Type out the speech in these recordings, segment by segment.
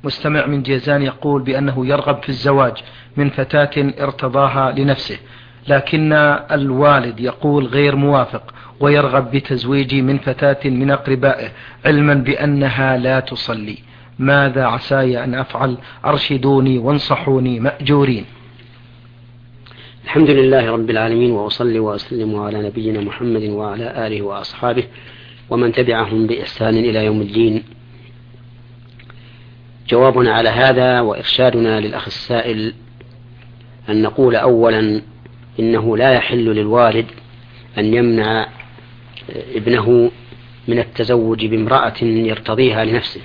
مستمع من جيزان يقول بأنه يرغب في الزواج من فتاة ارتضاها لنفسه، لكن الوالد يقول غير موافق ويرغب بتزويجي من فتاة من أقربائه علما بأنها لا تصلي. ماذا عساي أن أفعل؟ أرشدوني وانصحوني مأجورين. الحمد لله رب العالمين، وأصلي وأسلم على نبينا محمد وعلى آله وأصحابه ومن تبعهم بإحسان إلى يوم الدين. جوابنا على هذا وإرشادنا للأخ السائل أن نقول أولا إنه لا يحل للوالد أن يمنع ابنه من التزوج بامرأة يرتضيها لنفسه،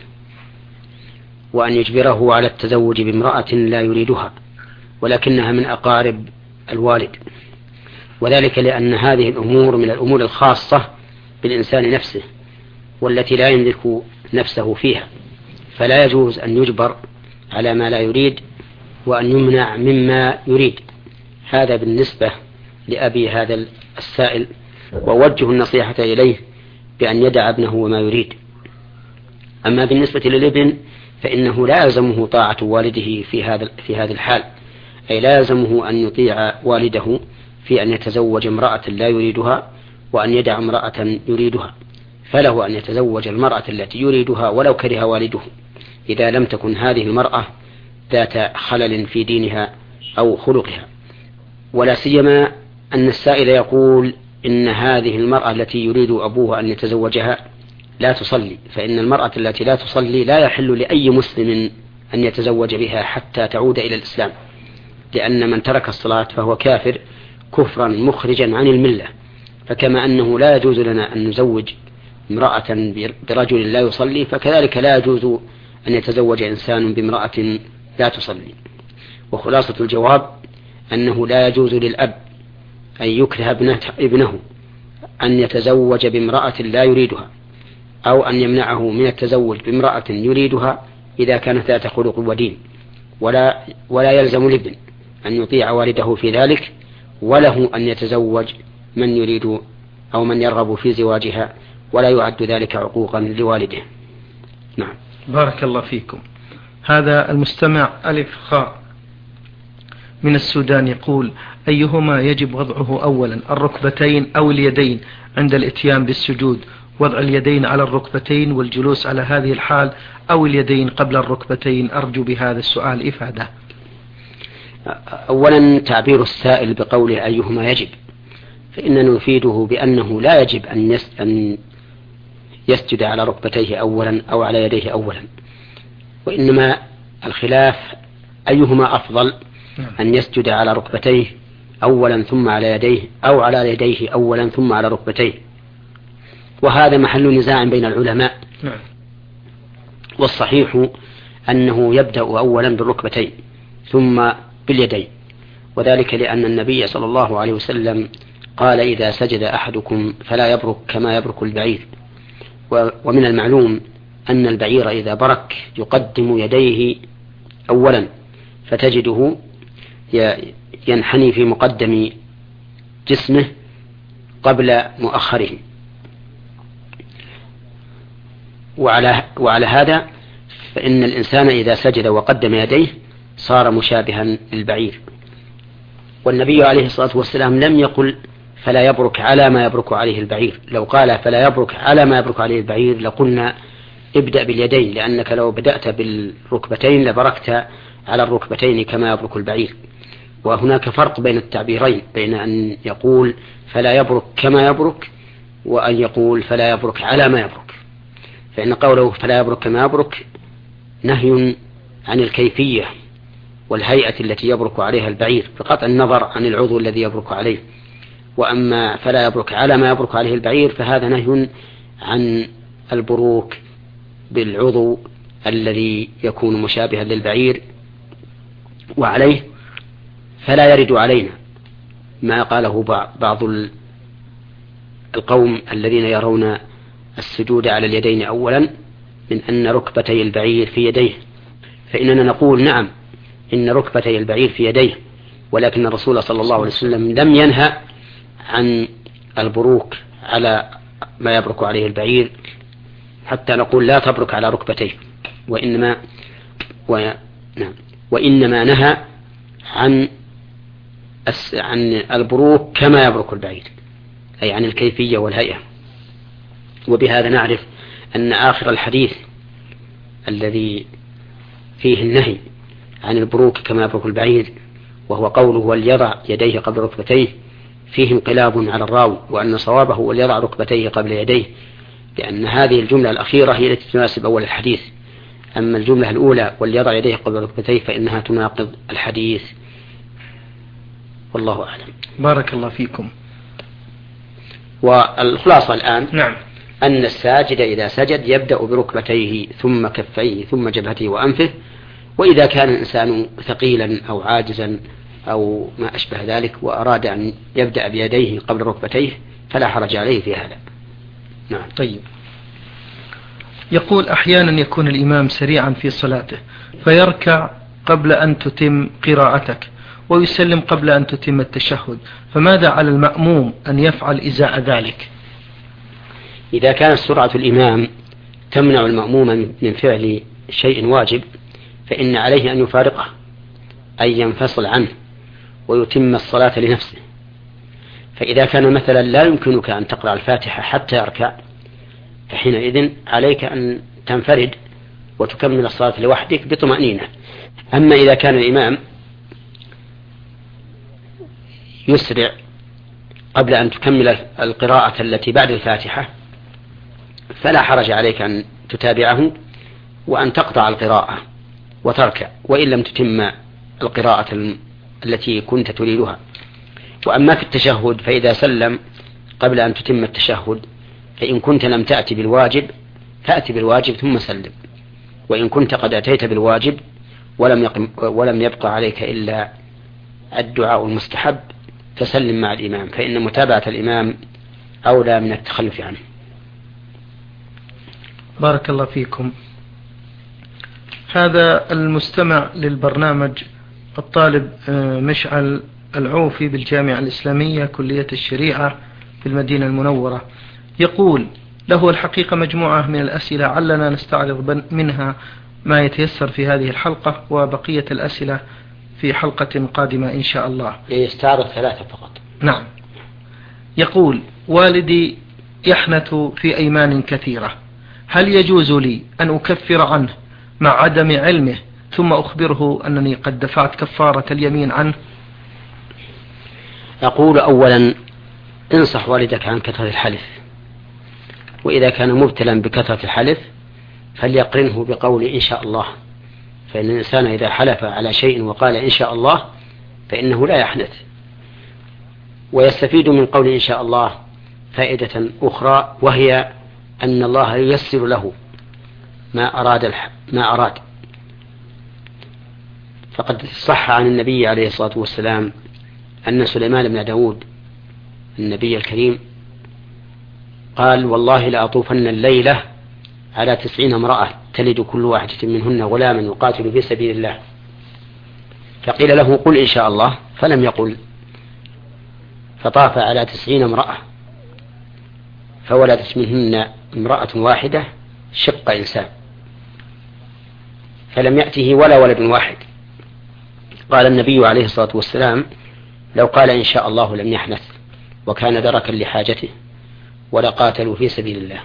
وأن يجبره على التزوج بامرأة لا يريدها ولكنها من أقارب الوالد، وذلك لأن هذه الأمور من الأمور الخاصة بالإنسان نفسه والتي لا يملك نفسه فيها، فلا يجوز أن يجبر على ما لا يريد وأن يمنع مما يريد. هذا بالنسبة لأبي هذا السائل، ووجه النصيحة إليه بأن يدع ابنه وما يريد. أما بالنسبة للابن فإنه لا يلزمه طاعة والده في هذا الحال، أي لا يلزمه أن يطيع والده في أن يتزوج امرأة لا يريدها وأن يدع امرأة يريدها، فله أن يتزوج المرأة التي يريدها ولو كره والده، إذا لم تكن هذه المرأة ذات خلل في دينها أو خلقها. ولا سيما أن السائل يقول إن هذه المرأة التي يريد أبوه أن يتزوجها لا تصلي، فإن المرأة التي لا تصلي لا يحل لأي مسلم أن يتزوج بها حتى تعود إلى الإسلام، لأن من ترك الصلاة فهو كافر كفرا مخرجا عن الملة. فكما أنه لا يجوز لنا أن نزوج امرأة برجل لا يصلي، فكذلك لا يجوز أن يتزوج إنسان بامرأة لا تصلي. وخلاصة الجواب أنه لا يجوز للأب أن يكره ابنه أن يتزوج بامرأة لا يريدها، أو أن يمنعه من التزوج بامرأة يريدها إذا كانت ذات خلق ودين، ولا يلزم الابن أن يطيع والده في ذلك، وله أن يتزوج من يريد أو من يرغب في زواجها، ولا يعد ذلك عقوقا لوالده. نعم. بارك الله فيكم. هذا المستمع ألف خاء من السودان يقول أيهما يجب وضعه أولا، الركبتين أو اليدين عند الاتيان بالسجود؟ وضع اليدين على الركبتين والجلوس على هذه الحال، أو اليدين قبل الركبتين؟ أرجو بهذا السؤال إفادة. أولا تعبير السائل بقوله أيهما يجب، فإننا نفيده بأنه لا يجب أن يسجد على ركبتيه أولا أو على يديه أولا، وإنما الخلاف أيهما أفضل، أن يسجد على ركبتيه أولا ثم على يديه، أو على يديه أولا ثم على ركبتيه، وهذا محل نزاع بين العلماء. والصحيح أنه يبدأ أولا بالركبتين ثم باليدين، وذلك لأن النبي صلى الله عليه وسلم قال إذا سجد أحدكم فلا يبرك كما يبرك البعير. ومن المعلوم أن البعير إذا برك يقدم يديه أولا، فتجده ينحني في مقدم جسمه قبل مؤخره، وعلى هذا فإن الإنسان إذا سجد وقدم يديه صار مشابها للبعير. والنبي عليه الصلاة والسلام لم يقل فلا يبرك على ما يبرك عليه البعير، لو قال فلا يبرك على ما يبرك عليه البعير لقلنا ابدأ باليدين، لأنك لو بدأت بالركبتين لبركت على الركبتين كما يبرك البعير. وهناك فرق بين التعبيرين، بين أن يقول فلا يبرك كما يبرك وأن يقول فلا يبرك على ما يبرك. فإن قوله فلا يبرك كما يبرك نهي عن الكيفية والهيئة التي يبرك عليها البعير بقطع النظر عن العضو الذي يبرك عليه، وأما فلا يبرك على ما يبرك عليه البعير فهذا نهي عن البروك بالعضو الذي يكون مشابها للبعير. وعليه فلا يرد علينا ما قاله بعض القوم الذين يرون السجود على اليدين أولا من أن ركبتي البعير في يديه، فإننا نقول نعم إن ركبتي البعير في يديه، ولكن الرسول صلى الله عليه وسلم لم ينهى عن البروك على ما يبرك عليه البعير حتى نقول لا تبرك على ركبتيه، وإنما نعم. وإنما نهى عن البروك كما يبرك البعير، أي عن الكيفية والهيئة. وبهذا نعرف أن آخر الحديث الذي فيه النهي عن البروك كما يبرك البعير، وهو قوله وليضع يديه قبل ركبتيه، فيه انقلاب على الراوي، وأن صوابه وليضع ركبتيه قبل يديه، لأن هذه الجملة الأخيرة هي التي تناسب أول الحديث. أما الجملة الأولى وليضع يديه قبل ركبتيه فإنها تناقض الحديث، والله أعلم. بارك الله فيكم. والخلاصة الآن نعم. أن الساجد إذا سجد يبدأ بركبتيه ثم كفيه ثم جبهته وأنفه، وإذا كان الإنسان ثقيلا أو عاجزا أو ما أشبه ذلك وأراد أن يبدأ بيديه قبل ركبتيه فلا حرج عليه في هذا. نعم. طيب. يقول أحيانا يكون الإمام سريعا في صلاته فيركع قبل أن تتم قراءتك ويسلم قبل أن تتم التشهد، فماذا على المأموم أن يفعل إزاء ذلك؟ إذا كانت سرعة الإمام تمنع المأموم من فعل شيء واجب فإن عليه أن يفارقه، أي ينفصل عنه ويتم الصلاة لنفسه. فإذا كان مثلا لا يمكنك أن تقرأ الفاتحة حتى يركع فحينئذ عليك أن تنفرد وتكمل الصلاة لوحدك بطمأنينة. أما إذا كان الإمام يسرع قبل أن تكمل القراءة التي بعد الفاتحة فلا حرج عليك أن تتابعه وأن تقطع القراءة وتركع وإن لم تتم القراءة التي كنت تريدها. وأما في التشهد فإذا سلم قبل أن تتم التشهد فإن كنت لم تأتي بالواجب فأتي بالواجب ثم سلم، وإن كنت قد أتيت بالواجب ولم يبقى عليك إلا الدعاء المستحب فسلم مع الإمام، فإن متابعة الإمام أولى من التخلف عنه. بارك الله فيكم. هذا المستمع للبرنامج الطالب مشعل العوفي بالجامعة الإسلامية كلية الشريعة في المدينة المنورة يقول له الحقيقة مجموعة من الأسئلة علنا نستعرض منها ما يتيسر في هذه الحلقة، وبقية الأسئلة في حلقة قادمة إن شاء الله. يستعرض 3 فقط. نعم. يقول والدي يحنث في أيمان كثيرة، هل يجوز لي أن أكفر عنه مع عدم علمه ثم أخبره أنني قد دفعت كفارة اليمين عنه؟ أقول أولا انصح والدك عن كثرة الحلف، وإذا كان مبتلا بكثرة الحلف فليقرنه بقول إن شاء الله، فإن الإنسان إذا حلف على شيء وقال إن شاء الله فإنه لا يحنث. ويستفيد من قول إن شاء الله فائدة أخرى، وهي أن الله ييسر له ما أراد. فقد صح عن النبي عليه الصلاة والسلام أن سليمان بن داود النبي الكريم قال والله لأطوفن الليلة على 90 امرأة تلد كل واحدة منهن غلاما يقاتل في سبيل الله، فقيل له قل إن شاء الله فلم يقل، فطاف على 90 امرأة فولدت منهن امرأة واحدة شق إنسان، فلم يأته ولا ولد واحد. قال النبي عليه الصلاة والسلام لو قال إن شاء الله لم يحنث وكان دركا لحاجته ولقاتلوا في سبيل الله.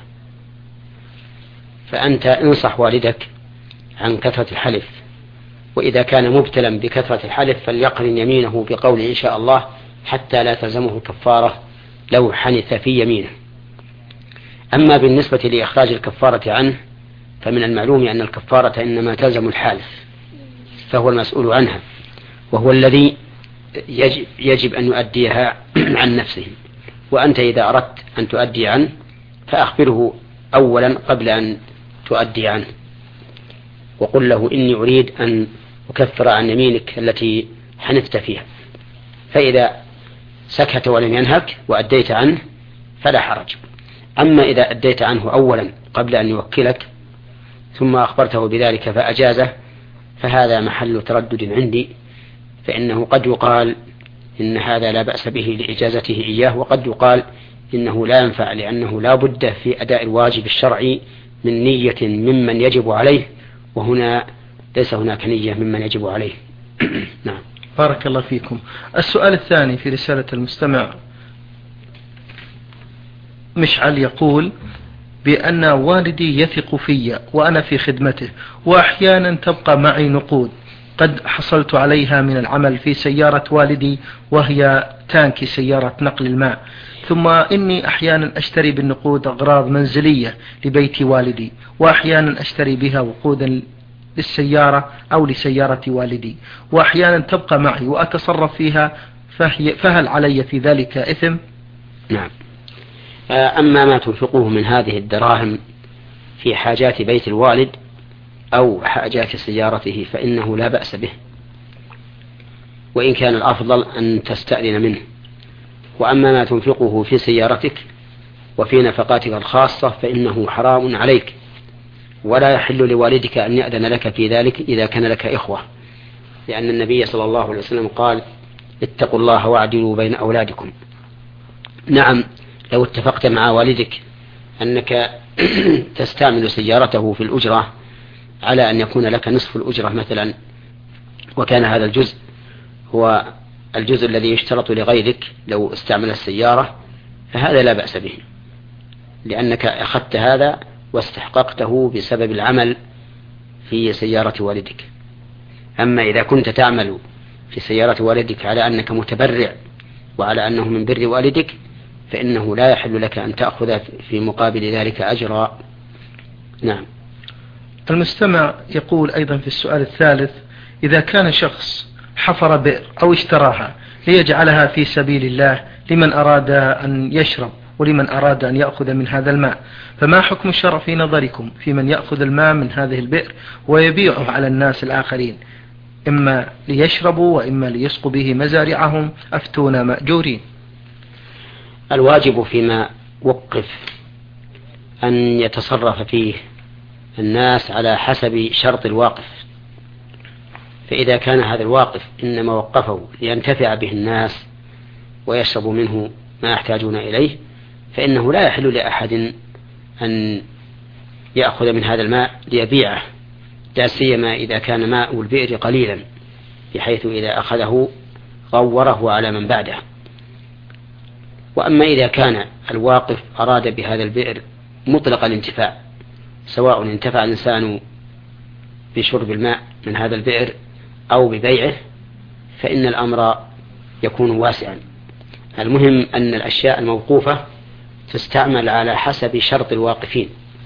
فأنت انصح والدك عن كثرة الحلف، وإذا كان مبتلا بكثرة الحلف فليقرن يمينه بقول إن شاء الله حتى لا تلزمه كفارة لو حنث في يمينه. أما بالنسبة لإخراج الكفارة عنه فمن المعلوم أن الكفارة إنما تلزم الحالف فهو المسؤول عنها، وهو الذي يجب أن يؤديها عن نفسه. وأنت إذا أردت أن تؤدي عنه فأخبره أولا قبل أن تؤدي عنه، وقل له إني أريد أن أكفر عن يمينك التي حنثت فيها، فإذا سكت ولم ينهك وأديت عنه فلا حرج. أما إذا أديت عنه أولا قبل أن يوكلك ثم أخبرته بذلك فأجازه فهذا محل تردد عندي، فإنه قد يقال إن هذا لا بأس به لإجازته إياه، وقد يقال إنه لا ينفع لأنه لا بد في أداء الواجب الشرعي من نية ممن يجب عليه، وهنا ليس هناك نية ممن يجب عليه. نعم. بارك الله فيكم. السؤال الثاني في رسالة المستمع مشعل يقول بأن والدي يثق في وأنا في خدمته، وأحيانا تبقى معي نقود قد حصلت عليها من العمل في سيارة والدي وهي تانكي سيارة نقل الماء، ثم إني أحيانا أشتري بالنقود أغراض منزلية لبيت والدي، وأحيانا أشتري بها وقودا للسيارة أو لسيارة والدي، وأحيانا تبقى معي وأتصرف فيها، فهل علي في ذلك إثم؟ نعم. أما ما تنفقه من هذه الدراهم في حاجات بيت الوالد أو حاجات سيارته فإنه لا بأس به، وإن كان الأفضل أن تستأذن منه. وأما ما تنفقه في سيارتك وفي نفقاتك الخاصة فإنه حرام عليك، ولا يحل لوالدك أن يأذن لك في ذلك إذا كان لك إخوة، لأن النبي صلى الله عليه وسلم قال: اتقوا الله واعدلوا بين أولادكم. نعم، لو اتفقت مع والدك أنك تستعمل سيارته في الأجرة على أن يكون لك نصف الأجرة مثلا، وكان هذا الجزء هو الجزء الذي يشترط لغيرك لو استعمل السيارة، فهذا لا بأس به، لأنك أخذت هذا واستحققته بسبب العمل في سيارة والدك. أما إذا كنت تعمل في سيارة والدك على أنك متبرع وعلى أنه من بر والدك فإنه لا يحل لك أن تأخذ في مقابل ذلك أجرا. نعم. المستمع يقول أيضا في السؤال الثالث: إذا كان شخص حفر بئر أو اشتراها ليجعلها في سبيل الله لمن أراد أن يشرب ولمن أراد أن يأخذ من هذا الماء، فما حكم الشرع في نظركم في من يأخذ الماء من هذه البئر ويبيعه على الناس الآخرين، إما ليشربوا وإما ليسقوا به مزارعهم؟ أفتونا مأجورين. الواجب فيما وقف أن يتصرف فيه الناس على حسب شرط الواقف، فإذا كان هذا الواقف إنما وقفه لينتفع به الناس ويشربوا منه ما يحتاجون إليه فإنه لا يحل لأحد أن يأخذ من هذا الماء ليبيعه، لا سيما إذا كان ماء البئر قليلا بحيث إذا أخذه غوره على من بعده. وأما إذا كان الواقف أراد بهذا البئر مطلق الانتفاع، سواء انتفع الإنسان بشرب الماء من هذا البئر أو ببيعه، فإن الأمر يكون واسعا. المهم أن الأشياء الموقوفة تستعمل على حسب شرط الواقفين.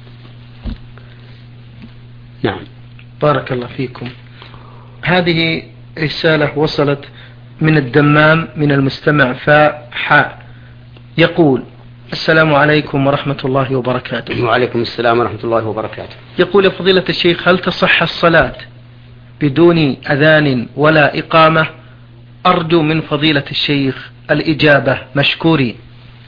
نعم. بارك الله فيكم. هذه رسالة وصلت من الدمام من المستمع فاء يقول: السلام عليكم ورحمة الله وبركاته. وعليكم السلام ورحمة الله وبركاته. يقول: يا فضيلة الشيخ، هل تصح الصلاة بدون أذان ولا إقامة؟ أرجو من فضيلة الشيخ الإجابة، مشكورين.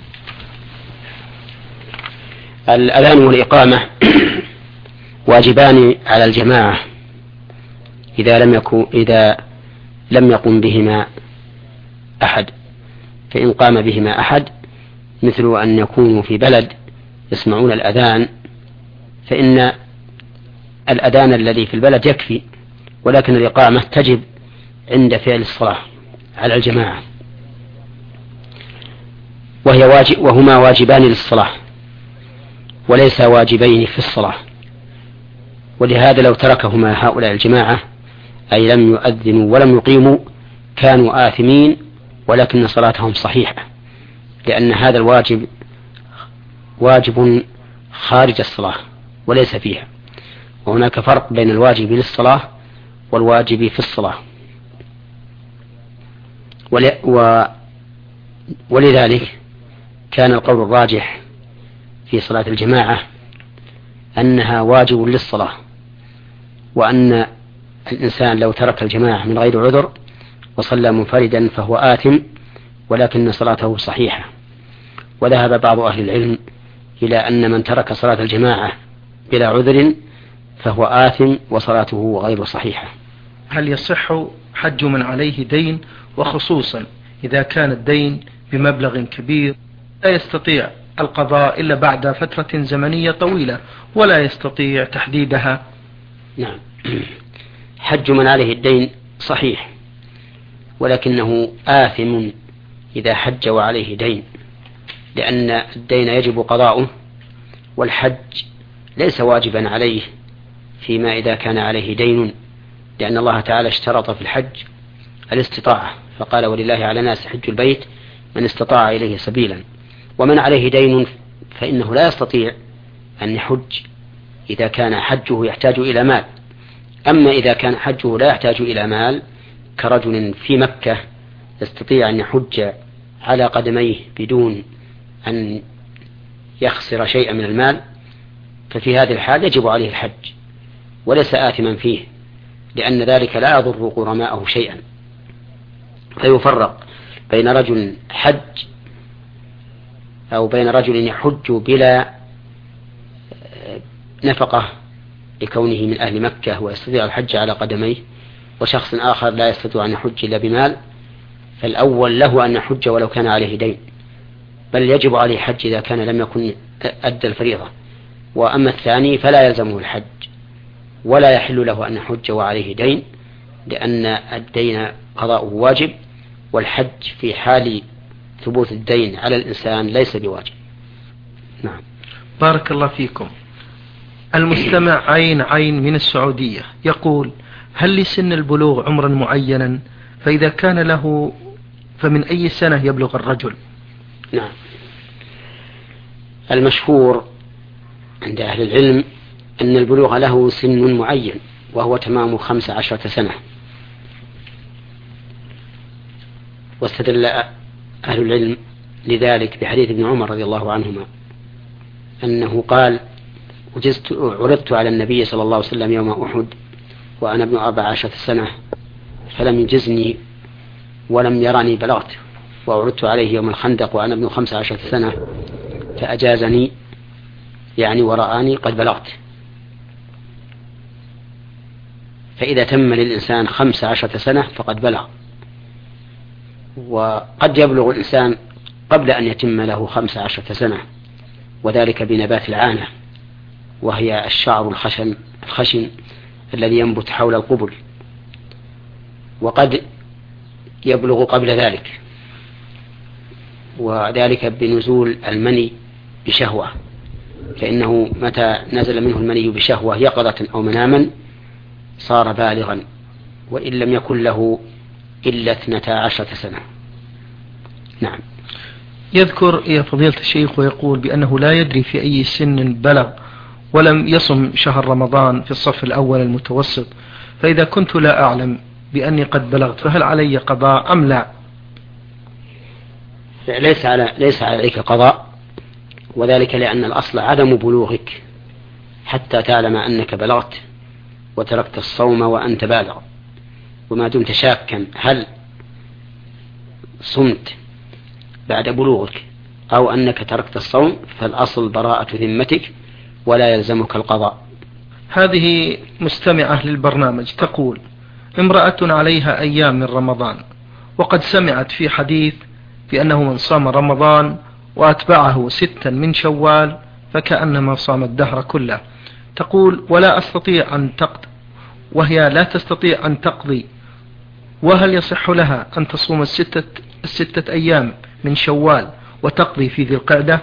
الأذان والإقامة واجبان على الجماعة إذا لم يقم بهما أحد، فإن قام بهما أحد مثل أن يكونوا في بلد يسمعون الأذان فإن الأذان الذي في البلد يكفي، ولكن الإقامة تجب عند فعل الصلاة على الجماعة، وهما واجبان للصلاة وليس واجبين في الصلاة. ولهذا لو تركهما هؤلاء الجماعة أي لم يؤذنوا ولم يقيموا كانوا آثمين، ولكن صلاتهم صحيحة، لأن هذا الواجب واجب خارج الصلاة وليس فيها، وهناك فرق بين الواجب للصلاة والواجب في الصلاة. ولذلك كان القول الراجح في صلاة الجماعة أنها واجب للصلاة، وأن الإنسان لو ترك الجماعة من غير عذر وصلى منفردا فهو آثم، ولكن صلاته صحيحة. وذهب بعض أهل العلم إلى أن من ترك صلاة الجماعة بلا عذر فهو آثم وصلاته غير صحيحة. هل يصح حج من عليه دين، وخصوصا إذا كان الدين بمبلغ كبير لا يستطيع القضاء إلا بعد فترة زمنية طويلة ولا يستطيع تحديدها؟ نعم. حج من عليه الدين صحيح، ولكنه آثم إذا حج وعليه دين، لأن الدين يجب قضاؤه، والحج ليس واجبا عليه فيما إذا كان عليه دين، لأن الله تعالى اشترط في الحج الاستطاعة، فقال ولله على الناس حج البيت من استطاع إليه سبيلا. ومن عليه دين فإنه لا يستطيع أن يحج إذا كان حجه يحتاج إلى مال. أما إذا كان حجه لا يحتاج إلى مال كرجل في مكة يستطيع أن يحج على قدميه بدون أن يخسر شيئا من المال، ففي هذه الحال يجب عليه الحج وليس آثما فيه، لأن ذلك لا يضر غرماءه شيئا. فيفرق بين رجل حج أو بين رجل يحج بلا نفقة لكونه من أهل مكة ويستطيع الحج على قدميه، وشخص آخر لا يستطيع أن يحج إلا بمال، فالأول له أن يحج ولو كان عليه دين، بل يجب عليه حج إذا كان لم يكن أدى الفريضة. وأما الثاني فلا يلزمه الحج ولا يحل له أن يحج وعليه دين، لأن الدين قضاؤه واجب، والحج في حال ثبوت الدين على الإنسان ليس بواجب. نعم. بارك الله فيكم. المستمع عين من السعودية يقول: هل لسن البلوغ عمرا معينا؟ فإذا كان له فمن أي سنة يبلغ الرجل؟ نعم، المشهور عند أهل العلم أن البلوغ له سن معين وهو تمام 15 سنة. واستدل أهل العلم لذلك بحديث ابن عمر رضي الله عنهما أنه قال: عرضت على النبي صلى الله عليه وسلم يوم أحد وأنا ابن 14 سنة فلم يجزني ولم يرني بلغت، وعرضت عليه يوم الخندق وأنا ابن 15 سنة فأجازني يعني ورآني قد بلغت. فإذا تم للإنسان 15 سنة فقد بلغ. وقد يبلغ الإنسان قبل أن يتم له 15 سنة، وذلك بنبات العانة، وهي الشعر الخشن الذي ينبت حول القبل، وقد يبلغ قبل ذلك، وذلك بنزول المني بشهوة، فإنه متى نزل منه المني بشهوة يقظة أو مناما صار بالغا، وإن لم يكن له إلا 12 سنة. نعم. يذكر يا فضيلة الشيخ ويقول بأنه لا يدري في أي سن بلغ ولم يصم شهر رمضان في الصف الأول المتوسط، فإذا كنت لا أعلم بأني قد بلغت فهل علي قضاء أم لا؟ ليس عليك قضاء، وذلك لأن الأصل عدم بلوغك حتى تعلم أنك بلغت وتركت الصوم وأنت بالغ. وما دمت شاكا هل صمت بعد بلوغك أو أنك تركت الصوم فالأصل براءة ذمتك ولا يلزمك القضاء. هذه مستمعة للبرنامج تقول: امرأة عليها أيام من رمضان، وقد سمعت في حديث بأنه من صام رمضان وأتبعه 6 من شوال فكأنما صام الدهر كله. تقول: ولا أستطيع أن تقضي، وهي لا تستطيع أن تقضي، وهل يصح لها أن تصوم 6 أيام من شوال وتقضي في ذي القعدة؟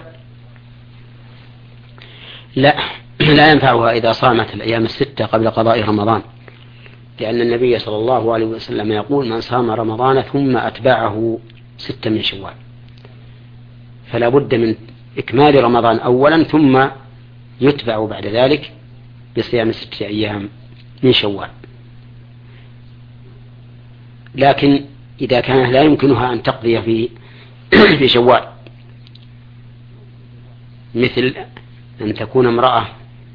لا ينفعها إذا صامت الأيام 6 قبل قضاء رمضان، لأن النبي صلى الله عليه وسلم يقول: من صام رمضان ثم أتبعه 6 من شوال، فلا بد من إكمال رمضان أولا ثم يتبع بعد ذلك بصيام 6 أيام من شوال. لكن إذا كان لا يمكنها أن تقضي في شوال، مثل أن تكون امرأة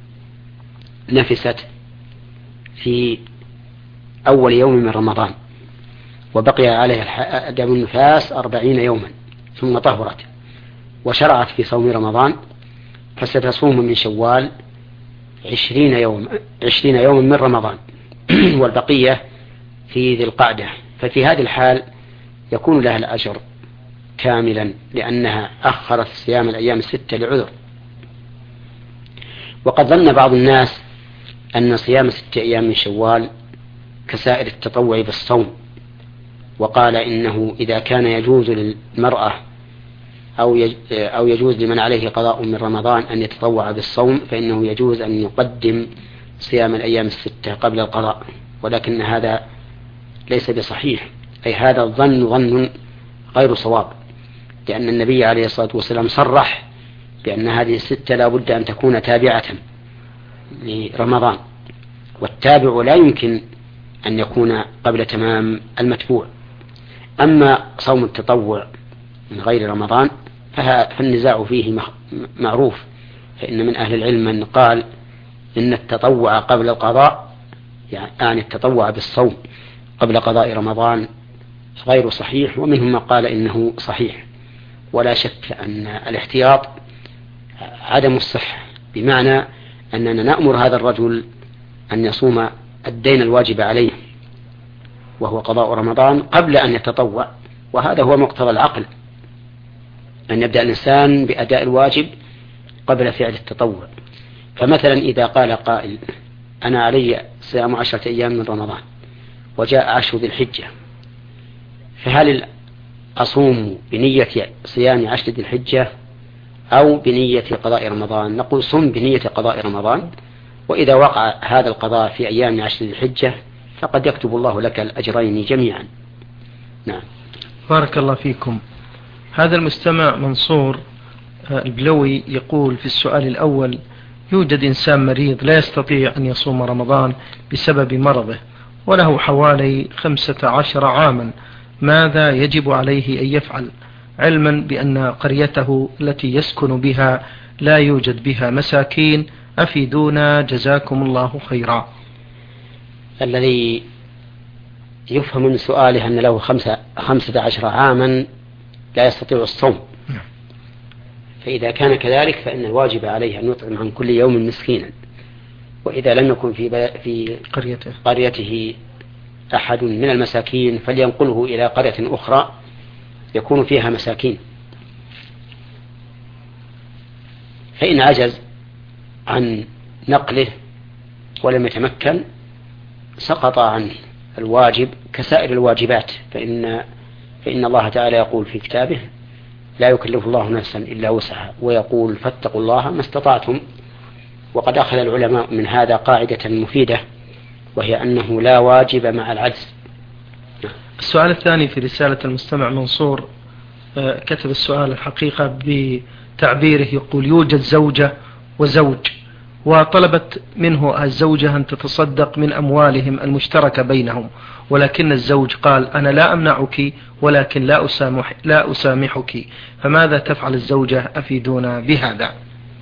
نفست في أول يوم من رمضان وبقي عليها دم النفاس 40 يوما ثم طهرت وشرعت في صوم رمضان، فستصوم من شوال 20 يوما من رمضان والبقية في ذي القعدة، ففي هذه الحال يكون لها الأجر كاملا لأنها أخرت صيام الأيام 6 لعذر. وقد ظن بعض الناس أن صيام 6 أيام من شوال كسائر التطوع بالصوم، وقال إنه إذا كان يجوز للمرأة أو يجوز لمن عليه قضاء من رمضان أن يتطوع بالصوم، فإنه يجوز أن يقدم صيام الأيام الستة قبل القضاء، ولكن هذا ليس بصحيح، أي هذا ظن غير صواب، لأن النبي عليه الصلاة والسلام صرح بأن هذه الستة لا بد أن تكون تابعة لرمضان، والتابع لا يمكن أن يكون قبل تمام المتبوع. أما صوم التطوع من غير رمضان فالنزاع فيه معروف، فإن من أهل العلم من قال إن التطوع قبل القضاء، يعني التطوع بالصوم قبل قضاء رمضان غير صحيح، ومنهم من قال إنه صحيح. ولا شك أن الاحتياط عدم الصحة، بمعنى أننا نأمر هذا الرجل أن يصوم الدين الواجب عليه وهو قضاء رمضان قبل أن يتطوع، وهذا هو مقتضى العقل، أن يبدأ الإنسان بأداء الواجب قبل فعل التطوع. فمثلا إذا قال قائل أنا علي صيام 10 أيام من رمضان وجاء 10 ذي الحجة، فهل أصوم بنية صيام 10 ذي الحجة أو بنية قضاء رمضان؟ نقول صم بنية قضاء رمضان، وإذا وقع هذا القضاء في أيام 10 ذي الحجة فقد يكتب الله لك الأجرين جميعا. نعم. بارك الله فيكم. هذا المستمع منصور البلوي يقول في السؤال الأول: يوجد إنسان مريض لا يستطيع أن يصوم رمضان بسبب مرضه وله حوالي 15 عاما، ماذا يجب عليه أن يفعل، علما بأن قريته التي يسكن بها لا يوجد بها مساكين؟ أفيدونا جزاكم الله خيرا. الذي يفهم من سؤاله أن له 15 عاما لا يستطيع الصوم، فإذا كان كذلك فإن الواجب عليه أن يطعم عن كل يوم مسكينا، وإذا لم يكن في قريته أحد من المساكين فلينقله إلى قرية أخرى يكون فيها مساكين. فإن عجز عن نقله ولم يتمكن سقط عنه الواجب كسائر الواجبات، فإن الله تعالى يقول في كتابه: لا يكلف الله نفسا إلا وسعها، ويقول: فاتقوا الله ما استطعتم. وقد أخذ العلماء من هذا قاعدة مفيدة، وهي أنه لا واجب مع العجز. السؤال الثاني في رسالة المستمع منصور، كتب السؤال الحقيقة بتعبيره، يقول: يوجد زوجة وزوج، وطلبت منه الزوجة أن تتصدق من أموالهم المشتركة بينهم، ولكن الزوج قال: أنا لا أمنعك ولكن لا أسامحك، فماذا تفعل الزوجة؟ أفيدونا بهذا.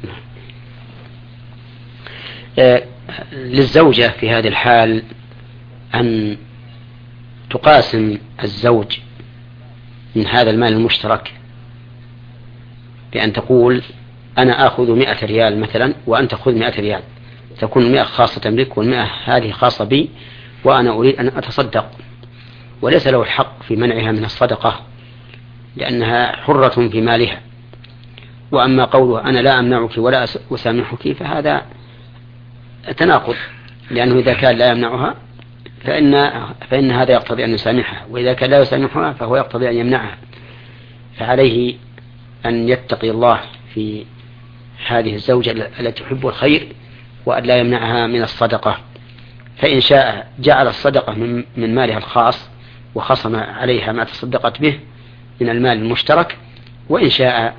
للزوجة في هذه الحال أن تقاسم الزوج من هذا المال المشترك، بأن تقول: أنا آخذ 100 ريال مثلا وأنت خذ 100 ريال، تكون 100 خاصة بك وال100 هذه خاصة بي، وأنا أريد أن أتصدق. وليس له الحق في منعها من الصدقة لأنها حرة في مالها. وأما قوله أنا لا أمنعك ولا أسامحك فهذا تناقض، لأنه إذا كان لا يمنعها فإن هذا يقتضي أن يسامحها، وإذا كان لا يسامحها فهو يقتضي أن يمنعها. فعليه أن يتقي الله في هذه الزوجة التي تحب الخير وأن لا يمنعها من الصدقة. فإن شاء جعل الصدقة من مالها الخاص وخصم عليها ما تصدقت به من المال المشترك، وإن شاء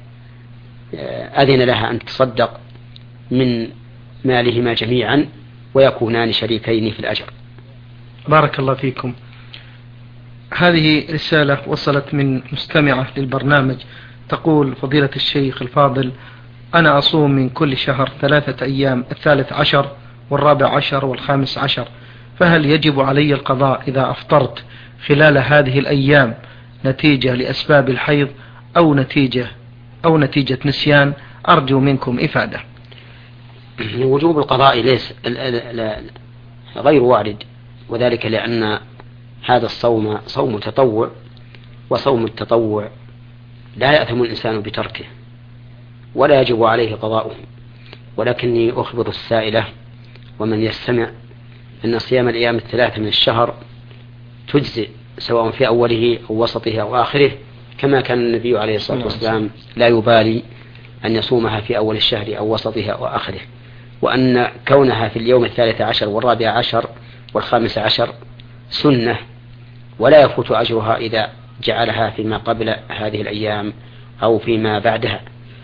أذن لها أن تصدق من مالهما جميعا ويكونان شريكين في الأجر. بارك الله فيكم. هذه رسالة وصلت من مستمعة للبرنامج تقول: فضيلة الشيخ الفاضل، أنا أصوم من كل شهر 3 أيام، 13 و14 و15، فهل يجب علي القضاء إذا أفطرت خلال هذه الأيام نتيجة لأسباب الحيض أو نتيجة نسيان؟ أرجو منكم إفادة. وجوب القضاء ليس غير وارد، وذلك لأن هذا الصوم صوم تطوع، وصوم التطوع لا يأثم الإنسان بتركه ولا يجب عليه قضاؤه. ولكني أخبر السائلة ومن يستمع أن صيام الأيام الثلاثة من الشهر تجزئ سواء في أوله أو وسطه أو آخره، كما كان النبي عليه الصلاة والسلام لا يبالي أن يصومها في أول الشهر أو وسطه أو آخره، وأن كونها في اليوم 13 و14 و15 سنة ولا يفوت أجرها إذا جعلها فيما قبل هذه الأيام أو فيما بعدها.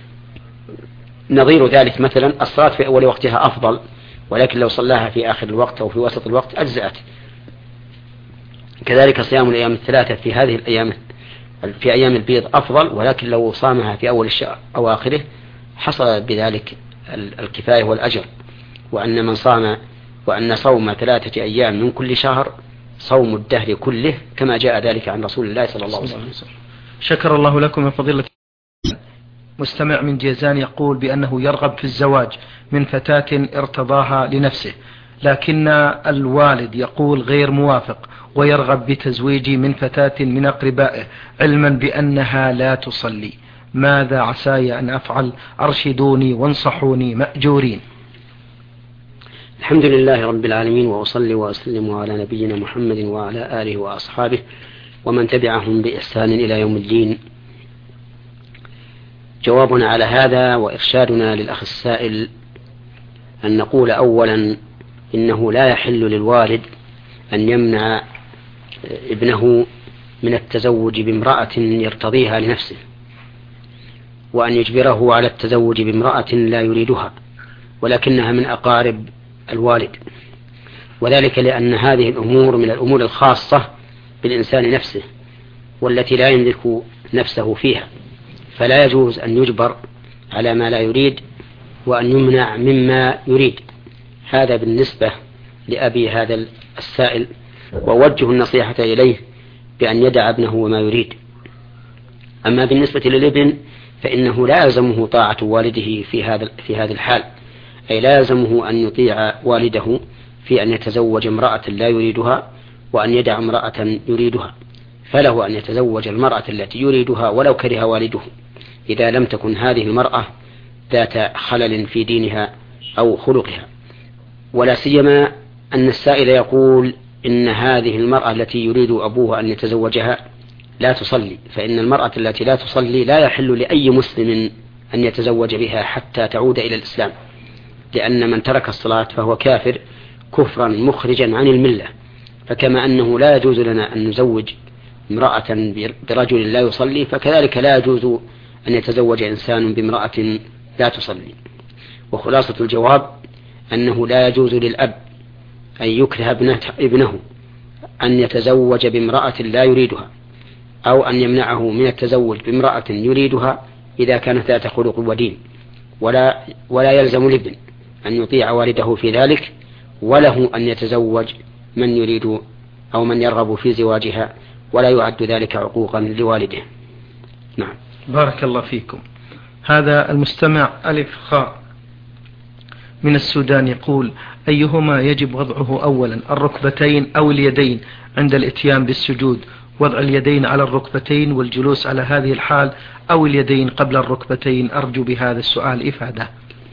نظير ذلك مثلا الصلاة في أول وقتها أفضل، ولكن لو صلاها في آخر الوقت أو في وسط الوقت أجزأت. كذلك صيام الأيام الثلاثة في هذه الأيام في أيام البيض أفضل، ولكن لو صامها في أول الشهر أو آخره حصل بذلك الكفاية والأجر. وأن صوم 3 أيام من كل شهر صوم الدهر كله، كما جاء ذلك عن رسول الله صلى الله عليه وسلم. شكر الله لكم يا فضيلة. مستمع من جيزان يقول بأنه يرغب في الزواج من فتاة ارتضاها لنفسه، لكن الوالد يقول غير موافق، ويرغب بتزويجي من فتاة من أقربائه علما بأنها لا تصلي. ماذا عساي أن أفعل؟ أرشدوني وانصحوني مأجورين. الحمد لله رب العالمين، وأصلي وأسلم على نبينا محمد وعلى آله وأصحابه ومن تبعهم بإحسان إلى يوم الدين. جوابنا على هذا وإرشادنا للأخ السائل أن نقول أولا إنه لا يحل للوالد أن يمنع ابنه من التزوج بامرأة يرتضيها لنفسه، وأن يجبره على التزوج بامرأة لا يريدها ولكنها من أقارب الوالد، وذلك لأن هذه الأمور من الأمور الخاصة بالإنسان نفسه والتي لا يملك نفسه فيها، فلا يجوز أن يجبر على ما لا يريد وأن يمنع مما يريد. هذا بالنسبة لأبي هذا السائل، ووجه النصيحة إليه بأن يدع ابنه وما يريد. أما بالنسبة للابن فإنه لا يلزمه طاعة والده في هذا الحال، أي لا يلزمه أن يطيع والده في أن يتزوج امرأة لا يريدها وأن يدع امرأة يريدها، فله أن يتزوج المرأة التي يريدها ولو كره والده، إذا لم تكن هذه المرأة ذات خلل في دينها أو خلقها. ولا سيما أن السائل يقول إن هذه المرأة التي يريد أبوه أن يتزوجها لا تصلي، فإن المرأة التي لا تصلي لا يحل لأي مسلم أن يتزوج بها حتى تعود إلى الإسلام، لأن من ترك الصلاة فهو كافر كفرا مخرجا عن الملة. فكما أنه لا يجوز لنا أن نزوج امرأة برجل لا يصلي، فكذلك لا يجوز أن يتزوج إنسان بامرأة لا تصلي. وخلاصة الجواب أنه لا يجوز للأب أن يكره ابنه أن يتزوج بامرأة لا يريدها، أو أن يمنعه من التزوج بامرأة يريدها إذا كانت ذات خلق ودين، ولا يلزم الابن أن يطيع والده في ذلك، وله أن يتزوج من يريد أو من يرغب في زواجها، ولا يعد ذلك عقوقا لوالده. نعم. بارك الله فيكم. هذا المستمع ألف خاء من السودان يقول أيهما يجب وضعه أولا، الركبتين أو اليدين عند الاتيان بالسجود؟ وضع اليدين على الركبتين والجلوس على هذه الحال، أو اليدين قبل الركبتين؟ أرجو بهذا السؤال إفادة.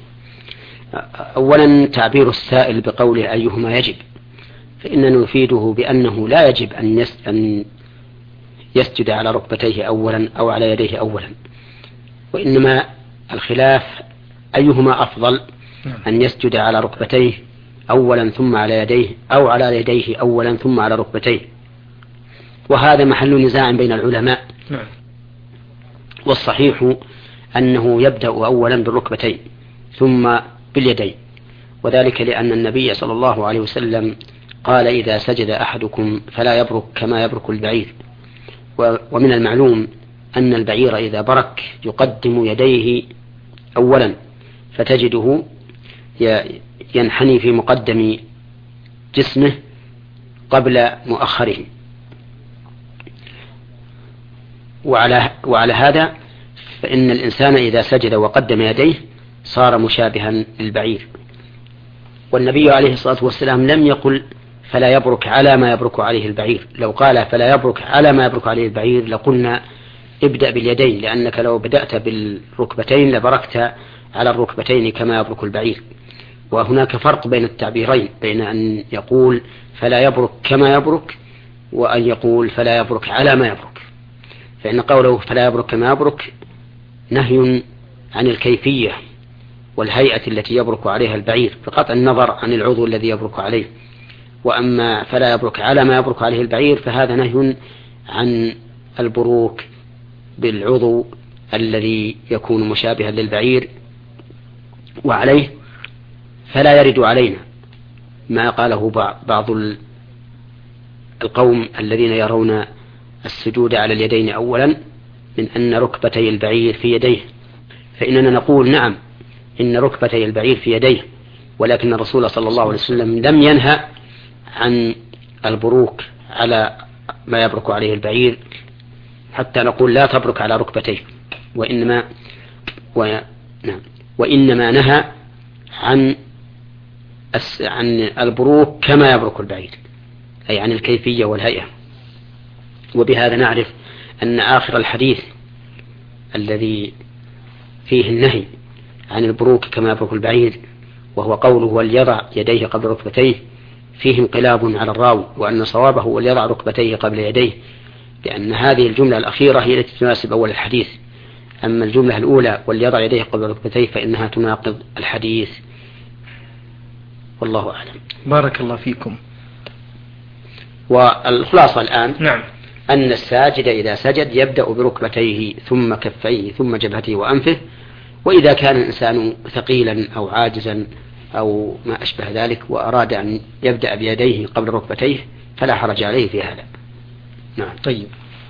أولا تعبير السائل بقوله أيهما يجب، فإننا نفيده بأنه لا يجب أن يسجد على ركبتيه أولا أو على يديه أولا، وإنما الخلاف أيهما أفضل، أن يسجد على ركبتيه أولا ثم على يديه، أو على يديه أولا ثم على ركبتيه، وهذا محل نزاع بين العلماء. والصحيح أنه يبدأ أولا بالركبتين ثم باليدين، وذلك لأن النبي صلى الله عليه وسلم قال إذا سجد أحدكم فلا يبرك كما يبرك البعير. ومن المعلوم أن البعير إذا برك يقدم يديه أولا، فتجده ينحني في مقدم جسمه قبل مؤخره. وعلى هذا فإن الإنسان إذا سجد وقدم يديه صار مشابها للبعير. والنبي عليه الصلاة والسلام لم يقل فلا يبرك على ما يبرك عليه البعير، لو قال فلا يبرك على ما يبرك عليه البعير لقلنا ابدأ باليدين، لأنك لو بدأت بالركبتين لبركت على الركبتين كما يبرك البعير. وهناك فرق بين التعبيرين، بين أن يقول فلا يبرك كما يبرك وأن يقول فلا يبرك على ما يبرك. فإن قوله فلا يبرك كما يبرك نهي عن الكيفية والهيئة التي يبرك عليها البعير بقطع النظر عن العضو الذي يبرك عليه. وأما فلا يبرك على ما يبرك عليه البعير فهذا نهي عن البروك بالعضو الذي يكون مشابها للبعير وعليه. فلا يرد علينا ما قاله بعض القوم الذين يرون السجود على اليدين أولا من أن ركبتي البعير في يديه، فإننا نقول نعم إن ركبتي البعير في يديه، ولكن الرسول صلى الله عليه وسلم لم ينهى عن البروك على ما يبرك عليه البعير حتى نقول لا تبرك على ركبتيه، وإنما نهى عن البروك كما يبرك البعير، أي عن الكيفية والهيئة. وبهذا نعرف أن آخر الحديث الذي فيه النهي عن البروك كما يبرك البعير وهو قوله وليضع يديه قبل ركبتيه فيه انقلاب على الراوي، وأن صوابه وليضع ركبتيه قبل يديه، لأن هذه الجملة الأخيرة هي التي تناسب أول الحديث. أما الجملة الأولى وليضع يديه قبل ركبتيه فإنها تناقض الحديث، والله أعلم. بارك الله فيكم. والخلاصة الآن نعم أن الساجد إذا سجد يبدأ بركبتيه ثم كفيه ثم جبهته وأنفه، وإذا كان الإنسان ثقيلا أو عاجزا أو ما أشبه ذلك وأراد أن يبدأ بيديه قبل ركبتيه فلا حرج عليه في هذا. نعم. طيب،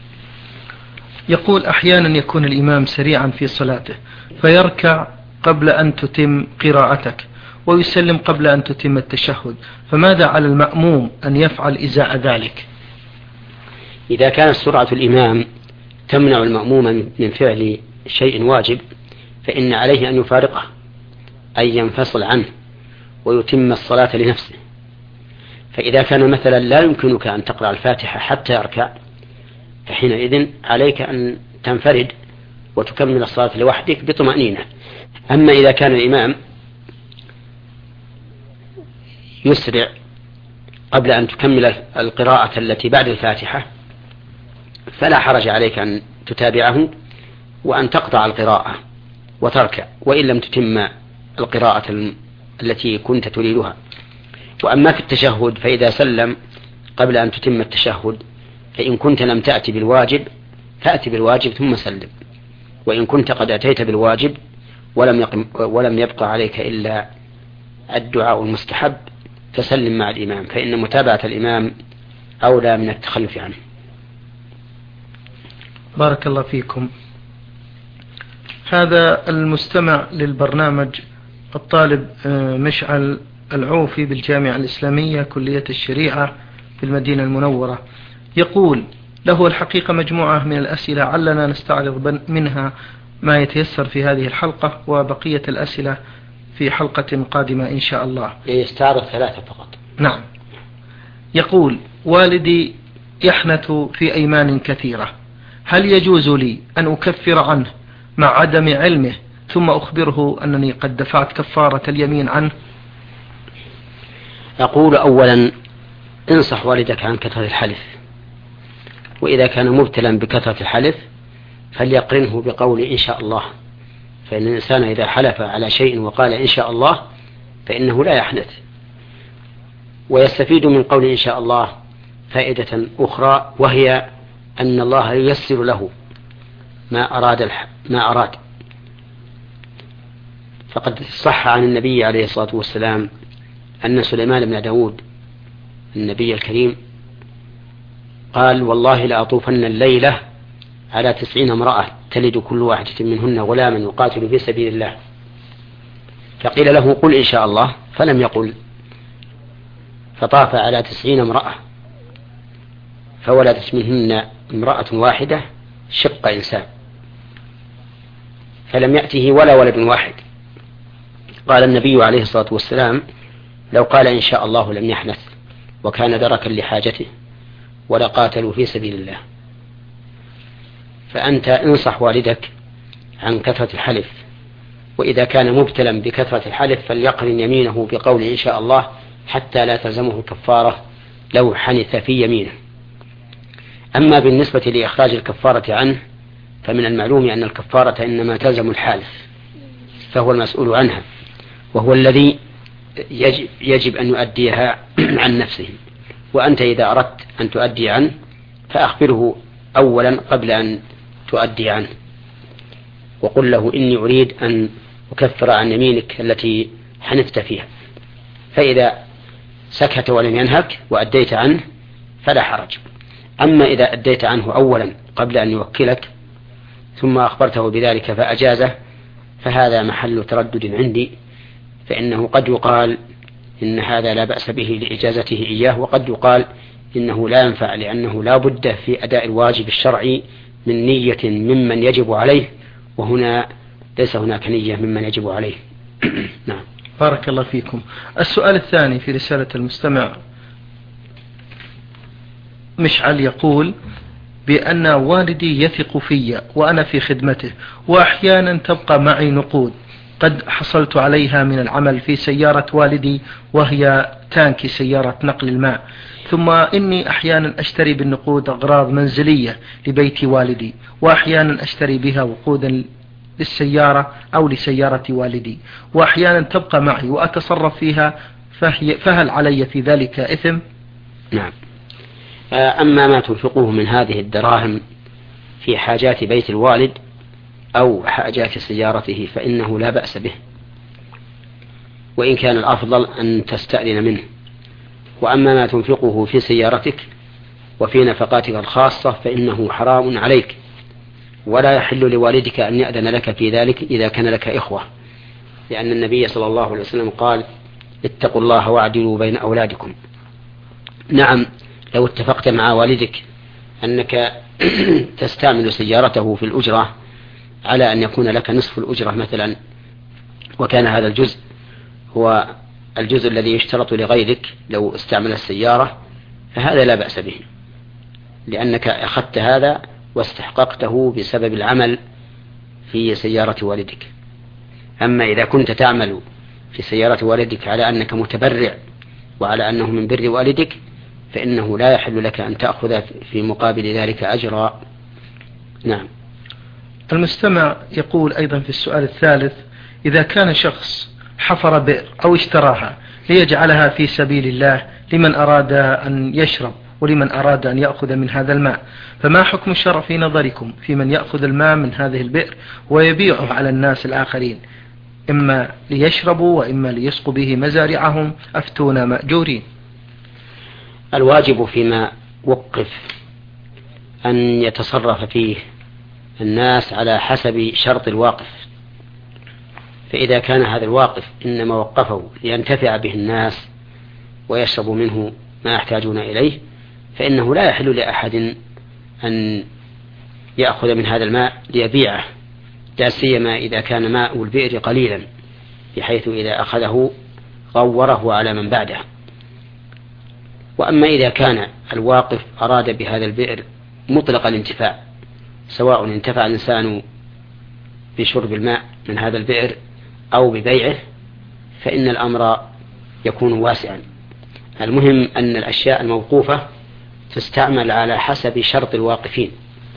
يقول أحيانا يكون الإمام سريعا في صلاته فيركع قبل أن تتم قراءتك ويسلم قبل أن تتم التشهد، فماذا على المأموم أن يفعل إزاء ذلك؟ إذا كانت سرعة الإمام تمنع المأموم من فعل شيء واجب فإن عليه أن يفارقه، أي ينفصل عنه ويتم الصلاة لنفسه. فإذا كان مثلا لا يمكنك أن تقرأ الفاتحة حتى يركع فحينئذ عليك أن تنفرد وتكمل الصلاة لوحدك بطمأنينة. أما إذا كان الإمام يسرع قبل أن تكمل القراءة التي بعد الفاتحة فلا حرج عليك أن تتابعه وأن تقطع القراءة وتركع وإن لم تتم القراءة التي كنت تريدها. وأما في التشهد فإذا سلم قبل أن تتم التشهد فإن كنت لم تأتي بالواجب فأتي بالواجب ثم سلم، وإن كنت قد أتيت بالواجب ولم يبقى عليك إلا الدعاء المستحب فسلم مع الإمام، فإن متابعة الإمام أولى من التخلف عنه. بارك الله فيكم. هذا المستمع للبرنامج الطالب مشعل العوفي بالجامعة الإسلامية كلية الشريعة في المدينة المنورة يقول له الحقيقة مجموعة من الأسئلة علنا نستعرض منها ما يتيسر في هذه الحلقة، وبقية الأسئلة في حلقة قادمة إن شاء الله. يستعرض 3 فقط. نعم. يقول والدي يحنث في أيمان كثيرة، هل يجوز لي أن أكفر عنه مع عدم علمه ثم أخبره أنني قد دفعت كفارة اليمين عنه؟ أقول أولا انصح والدك عن كثرة الحلف، وإذا كان مبتلا بكثرة الحلف فليقرنه بقول إن شاء الله، فإن الإنسان إذا حلف على شيء وقال إن شاء الله فإنه لا يحنث. ويستفيد من قول إن شاء الله فائدة أخرى، وهي أن الله ييسر له ما أراد. فقد صح عن النبي عليه الصلاة والسلام أن سليمان بن داود النبي الكريم قال والله لأطوفن الليلة على 90 امرأة تلد كل واحدة منهن غلاما يقاتل في سبيل الله، فقيل له قل إن شاء الله فلم يقل، فطاف على 90 امرأة فولدت منهن امرأة واحدة شق إنسان، فلم يأته ولا ولد واحد. قال النبي عليه الصلاة والسلام لو قال إن شاء الله لم يحنث وكان دركا لحاجته ولقاتلوا في سبيل الله. فأنت انصح والدك عن كثرة الحلف، وإذا كان مبتلا بكثرة الحلف فليقرن يمينه بقول إن شاء الله حتى لا تلزمه الكفارة لو حنث في يمينه. أما بالنسبة لإخراج الكفارة عنه فمن المعلوم أن الكفارة إنما تلزم الحالف، فهو المسؤول عنها، وهو الذي يجب أن يؤديها عن نفسه. وأنت إذا أردت أن تؤدي عنه فأخبره أولا قبل أن تؤدي عنه، وقل له إني أريد أن أكفر عن يمينك التي حنثت فيها، فإذا سكت ولم ينهك وأديت عنه فلا حرج. أما إذا أديت عنه أولا قبل أن يوكلك ثم أخبرته بذلك فأجازه فهذا محل تردد عندي، فإنه قد يقال إن هذا لا بأس به لإجازته إياه، وقد يقال إنه لا ينفع لأنه لا بد في أداء الواجب الشرعي من نية ممن يجب عليه، وهنا ليس هناك نية ممن يجب عليه. نعم. بارك الله فيكم. السؤال الثاني في رسالة المستمع مشعل يقول بأن والدي يثق في وأنا في خدمته، وأحيانا تبقى معي نقود قد حصلت عليها من العمل في سيارة والدي وهي تانكي سيارة نقل الماء، ثم إني أحيانا أشتري بالنقود أغراض منزلية لبيت والدي، وأحيانا أشتري بها وقودا للسيارة أو لسيارة والدي، وأحيانا تبقى معي وأتصرف فيها، فهل علي في ذلك إثم؟ نعم. أما ما تنفقه من هذه الدراهم في حاجات بيت الوالد أو حاجات سيارته فإنه لا بأس به، وإن كان الأفضل أن تستأذن منه. وأما ما تنفقه في سيارتك وفي نفقاتك الخاصة فإنه حرام عليك، ولا يحل لوالدك أن يأذن لك في ذلك إذا كان لك إخوة، لأن النبي صلى الله عليه وسلم قال اتقوا الله واعدلوا بين أولادكم. نعم، لو اتفقت مع والدك أنك تستعمل سيارته في الأجرة على أن يكون لك نصف الأجرة مثلا، وكان هذا الجزء هو الجزء الذي يشترط لغيرك لو استعمل السيارة، فهذا لا بأس به، لأنك أخذت هذا واستحققته بسبب العمل في سيارة والدك. أما إذا كنت تعمل في سيارة والدك على أنك متبرع وعلى أنه من بر والدك فإنه لا يحل لك أن تأخذ في مقابل ذلك أجرا. نعم. المستمع يقول أيضا في السؤال الثالث: إذا كان شخص حفر بئر أو اشتراها ليجعلها في سبيل الله لمن أراد أن يشرب ولمن أراد أن يأخذ من هذا الماء، فما حكم الشرع في نظركم في من يأخذ الماء من هذه البئر ويبيعه على الناس الآخرين، إما ليشربوا وإما ليسقوا به مزارعهم؟ أفتونا مأجورين. الواجب فيما وقف أن يتصرف فيه الناس على حسب شرط الواقف، فإذا كان هذا الواقف إنما وقفه لينتفع به الناس ويشربوا منه ما يحتاجون إليه فإنه لا يحل لأحد أن يأخذ من هذا الماء ليبيعه، لا سيما إذا كان ماء البئر قليلا بحيث إذا أخذه غوره على من بعده. وأما إذا كان الواقف أراد بهذا البئر مطلق الانتفاع، سواء انتفع الإنسان بشرب الماء من هذا البئر أو ببيعه، فإن الأمر يكون واسعا. المهم أن الأشياء الموقوفة تستعمل على حسب شرط الواقفين.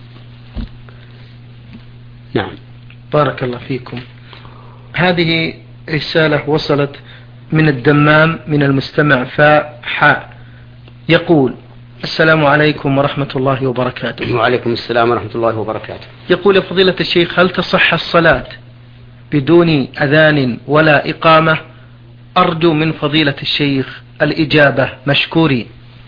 نعم. بارك الله فيكم. هذه رسالة وصلت من الدمام من المستمع فاء يقول: السلام عليكم ورحمة الله وبركاته. وعليكم السلام ورحمة الله وبركاته. يقول: يا فضيلة الشيخ، هل تصح الصلاة بدون أذان ولا إقامة؟ أرجو من فضيلة الشيخ الإجابة، مشكورين.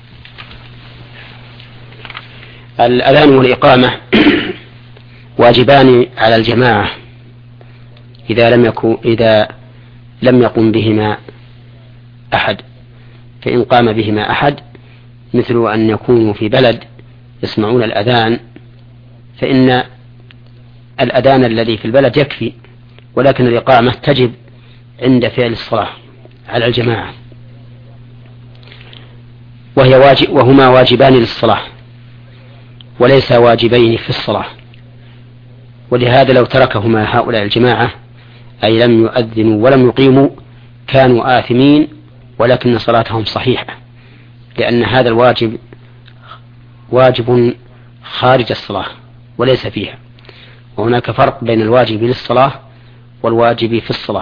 الأذان والإقامة واجبان على الجماعة إذا لم يقم بهما أحد، فإن قام بهما أحد مثل أن يكونوا في بلد يسمعون الأذان فإن الأذان الذي في البلد يكفي، ولكن الإقامة تجب عند فعل الصلاة على الجماعة، وهما واجبان للصلاة وليس واجبين في الصلاة. ولهذا لو تركهما هؤلاء الجماعة أي لم يؤذنوا ولم يقيموا كانوا آثمين، ولكن صلاتهم صحيحة، لأن هذا الواجب واجب خارج الصلاة وليس فيها، وهناك فرق بين الواجب للصلاة والواجب في الصلاة.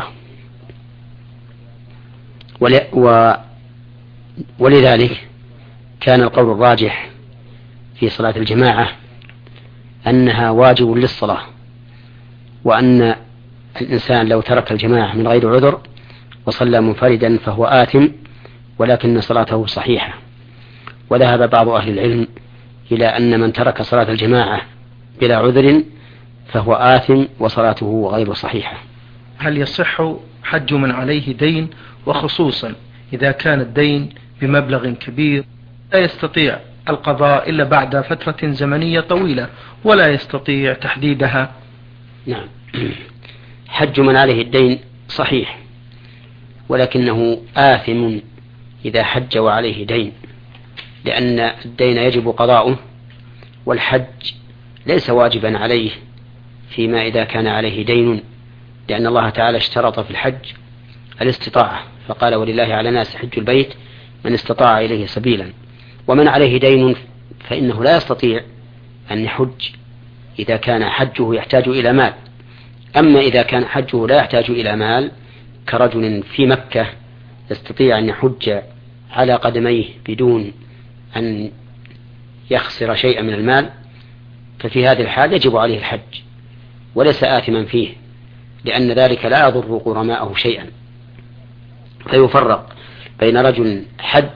ولذلك كان القول الراجح في صلاة الجماعة أنها واجب للصلاة، وأن الإنسان لو ترك الجماعة من غير عذر وصلى منفردا فهو آثم، ولكن صلاته صحيحة. وذهب بعض أهل العلم إلى أن من ترك صلاة الجماعة بلا عذر فهو آثم وصلاته غير صحيحة. هل يصح حج من عليه دين، وخصوصا إذا كان الدين بمبلغ كبير لا يستطيع القضاء إلا بعد فترة زمنية طويلة ولا يستطيع تحديدها؟ نعم، حج من عليه الدين صحيح، ولكنه آثم إذا حج وعليه دين، لأن الدين يجب قضاؤه، والحج ليس واجبا عليه فيما إذا كان عليه دين، لأن الله تعالى اشترط في الحج الاستطاعة، فقال ولله على الناس حج البيت من استطاع إليه سبيلا. ومن عليه دين فإنه لا يستطيع أن يحج إذا كان حجه يحتاج إلى مال. أما إذا كان حجه لا يحتاج إلى مال كرجل في مكة يستطيع أن يحج على قدميه بدون أن يخسر شيئا من المال، ففي هذه الحال يجب عليه الحج وليس آثما فيه، لأن ذلك لا يضر غرماءه شيئا. فيفرق بين رجل حج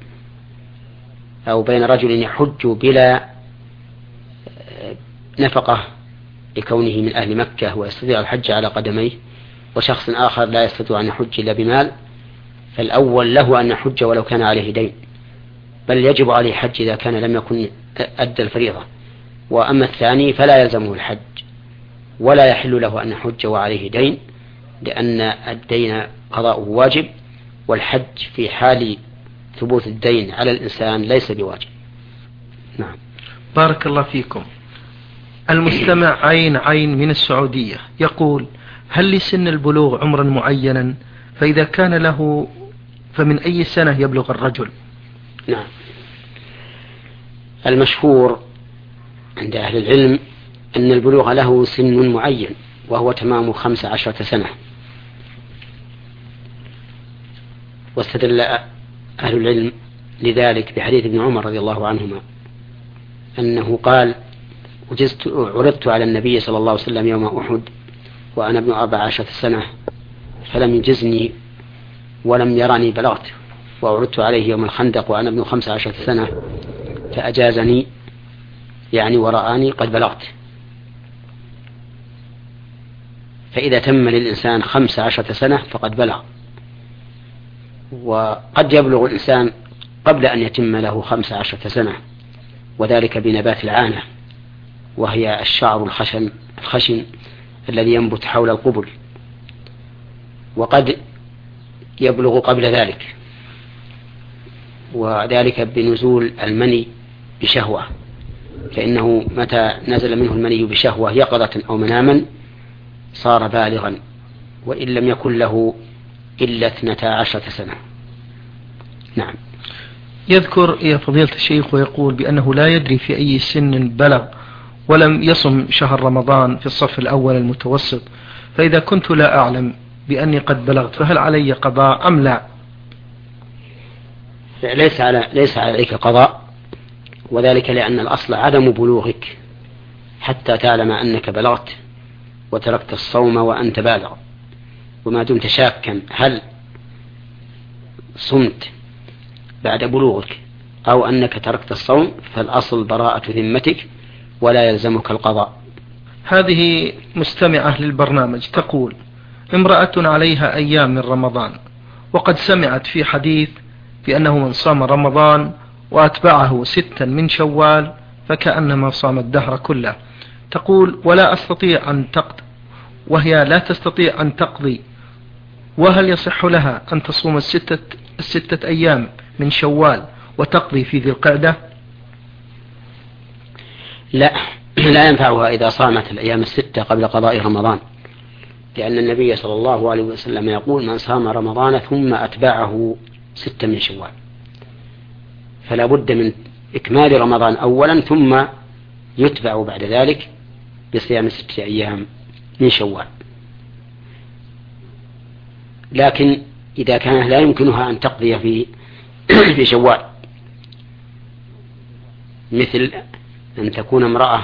أو بين رجل يحج بلا نفقة لكونه من أهل مكة ويستطيع الحج على قدميه، وشخص آخر لا يستطيع أن يحج إلا بمال. فالأول له أن يحج ولو كان عليه دين، بل يجب عليه حج إذا كان لم يكن أدى الفريضة. وأما الثاني فلا يلزمه الحج ولا يحل له أن يحج وعليه دين، لأن الدين قضاؤه واجب، والحج في حال ثبوت الدين على الإنسان ليس بواجب. نعم. بارك الله فيكم. المستمع عين من السعودية يقول: هل لسن البلوغ عمرا معينا؟ فإذا كان له فمن أي سنة يبلغ الرجل؟ نعم، المشهور عند أهل العلم أن البلوغ له سن معين وهو تمام 15 سنة. واستدل أهل العلم لذلك بحديث ابن عمر رضي الله عنهما أنه قال: عرضت على النبي صلى الله عليه وسلم يوم أحد وأنا ابن 14 سنة فلم يجزني ولم يرني بلغت، وعرضت عليه يوم الخندق وأنا ابن 15 سنة فأجازني يعني ورآني قد بلغت. فإذا تم للإنسان 15 سنة فقد بلغ. وقد يبلغ الإنسان قبل أن يتم له 15 سنة، وذلك بنبات العانة، وهي الشعر الخشن الذي ينبت حول القبل، وقد يبلغ قبل ذلك، وذلك بنزول المني بشهوة، فإنه متى نزل منه المني بشهوة يقظة أو مناما صار بالغا، وإن لم يكن له إلا 12 سنة. نعم. يذكر يا فضيلة الشيخ ويقول بأنه لا يدري في أي سن بلغ ولم يصم شهر رمضان في الصف الأول المتوسط، فإذا كنت لا أعلم بأني قد بلغت فهل علي قضاء أم لا؟ ليس عليك قضاء، وذلك لأن الأصل عدم بلوغك حتى تعلم أنك بلغت وتركت الصوم وأنت بالغ. وما دمت شاكا هل صمت بعد بلوغك أو أنك تركت الصوم فالأصل براءة ذمتك ولا يلزمك القضاء. هذه مستمعة للبرنامج تقول: امرأة عليها أيام من رمضان، وقد سمعت في حديث بأنه من صام رمضان وأتبعه 6 من شوال فكأنما صام الدهر كله. تقول: ولا أستطيع أن تقضي، وهي لا تستطيع أن تقضي، وهل يصح لها أن تصوم الستة أيام من شوال وتقضي في ذي القعدة؟ لا ينفعها إذا صامت الأيام 6 قبل قضاء رمضان، لأن النبي صلى الله عليه وسلم يقول: من صام رمضان ثم أتبعه 6 من شوال. فلا بد من إكمال رمضان أولا، ثم يتبع بعد ذلك بصيام 6 أيام من شوال. لكن إذا كان لا يمكنها أن تقضي في شوال، مثل أن تكون امرأة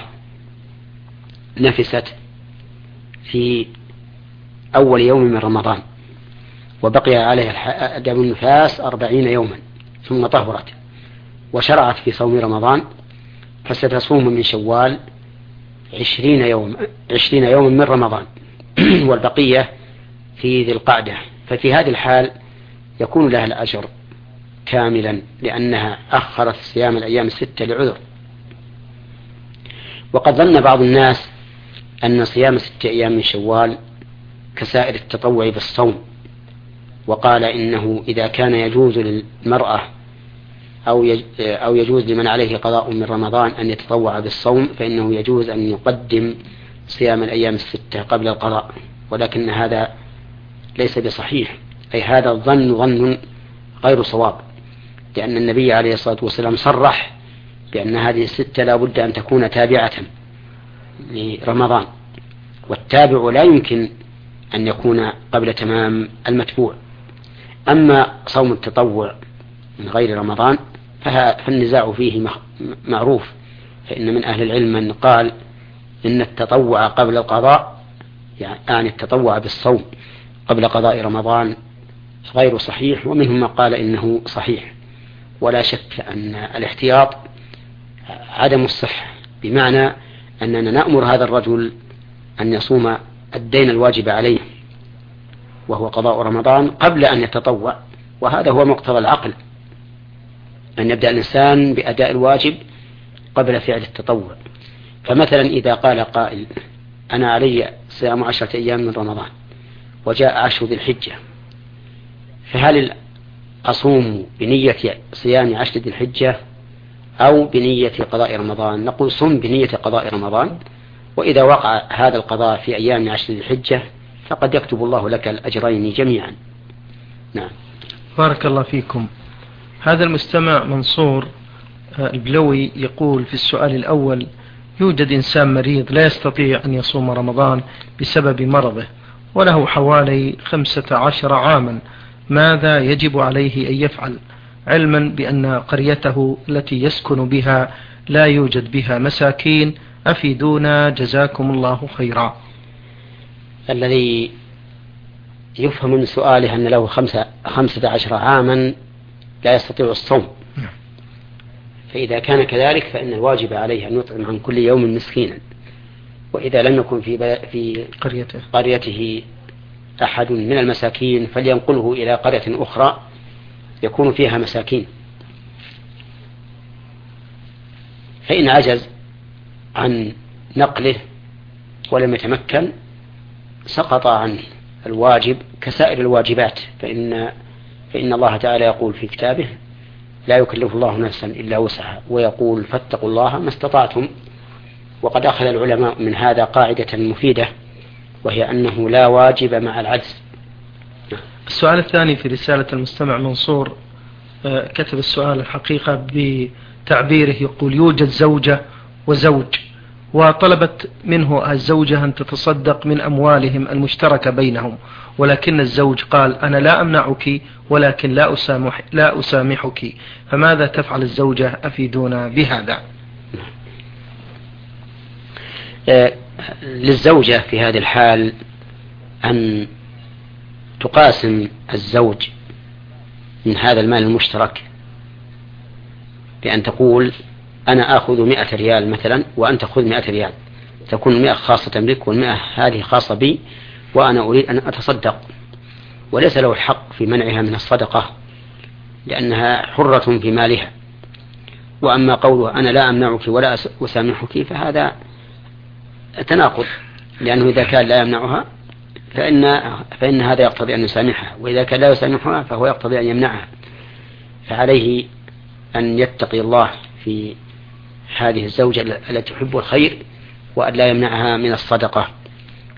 نفست في أول يوم من رمضان وبقي عليها دم النفاس 40 يوما ثم طهرت وشرعت في صوم رمضان، فستصوم من شوال 20 يوما من رمضان والبقية في ذي القعدة. ففي هذه الحال يكون لها الأجر كاملا، لأنها أخرت صيام الأيام 6 لعذر. وقد ظن بعض الناس أن صيام 6 أيام من شوال كسائر التطوع بالصوم، وقال إنه إذا كان يجوز للمرأة أو يجوز لمن عليه قضاء من رمضان أن يتطوع بالصوم، فإنه يجوز أن يقدم صيام الأيام 6 قبل القضاء. ولكن هذا ليس بصحيح، أي هذا الظن ظن غير صواب، لأن النبي عليه الصلاة والسلام صرح بأن هذه 6 لا بد أن تكون تابعة لرمضان، والتابع لا يمكن أن يكون قبل تمام المتبوع. أما صوم التطوع من غير رمضان فالنزاع فيه معروف، فإن من أهل العلم من قال إن التطوع قبل القضاء، يعني التطوع بالصوم قبل قضاء رمضان، غير صحيح، ومنهم من قال إنه صحيح. ولا شك أن الاحتياط عدم الصحة، بمعنى أننا نأمر هذا الرجل أن يصوم الدين الواجب عليه وهو قضاء رمضان قبل أن يتطوع، وهذا هو مقتضى العقل، أن يبدأ الإنسان بأداء الواجب قبل فعل التطوع. فمثلا إذا قال قائل: أنا علي صيام 10 أيام من رمضان وجاء 10 ذي الحجة، فهل أصوم بنية صيام 10 ذي الحجة أو بنية قضاء رمضان؟ نقول: صم بنية قضاء رمضان، وإذا وقع هذا القضاء في أيام 10 ذي الحجة فقد يكتب الله لك الأجرين جميعا. نعم. بارك الله فيكم. هذا المستمع منصور البلوي يقول في السؤال الأول: يوجد إنسان مريض لا يستطيع أن يصوم رمضان بسبب مرضه وله حوالي 15 عاما، ماذا يجب عليه أن يفعل، علما بأن قريته التي يسكن بها لا يوجد بها مساكين؟ أفيدونا جزاكم الله خيرا. الذي يفهم من سؤاله أن له 15 عاما لا يستطيع الصوم، فإذا كان كذلك فإن الواجب عليه أن يطعم عن كل يوم مسكينا، وإذا لم يكن في قريته أحد من المساكين فلينقله إلى قرية أخرى يكون فيها مساكين. فإن عجز عن نقله ولم يتمكن سقط عنه الواجب كسائر الواجبات، فإن الله تعالى يقول في كتابه: لا يكلف الله نفسا إلا وسعها، ويقول: فاتقوا الله ما استطعتم. وقد أخذ العلماء من هذا قاعدة مفيدة، وهي أنه لا واجب مع العجز. السؤال الثاني في رسالة المستمع منصور، كتب السؤال الحقيقة بتعبيره، يقول: يوجد زوجة وزوج، وطلبت منه الزوجة أن تتصدق من أموالهم المشتركة بينهم، ولكن الزوج قال: أنا لا أمنعك ولكن لا أسامحك، فماذا تفعل الزوجة؟ أفيدونا بهذا. للزوجة في هذه الحال أن تقاسم الزوج من هذا المال المشترك، بأن تقول: أنا أخذ 100 ريال مثلا وأنت خذ 100 ريال، تكون 100 خاصة بك وال100 هذه خاصة بي، وأنا أريد أن أتصدق. وليس له حق في منعها من الصدقة لأنها حرة في مالها. وأما قوله: أنا لا أمنعك ولا أسامحك، فهذا تناقض، لأنه إذا كان لا يمنعها فإن هذا يقتضي أن يسامحها، وإذا كان لا يسامحها فهو يقتضي أن يمنعها. فعليه أن يتقي الله في هذه الزوجة التي تحب الخير، وأن لا يمنعها من الصدقة.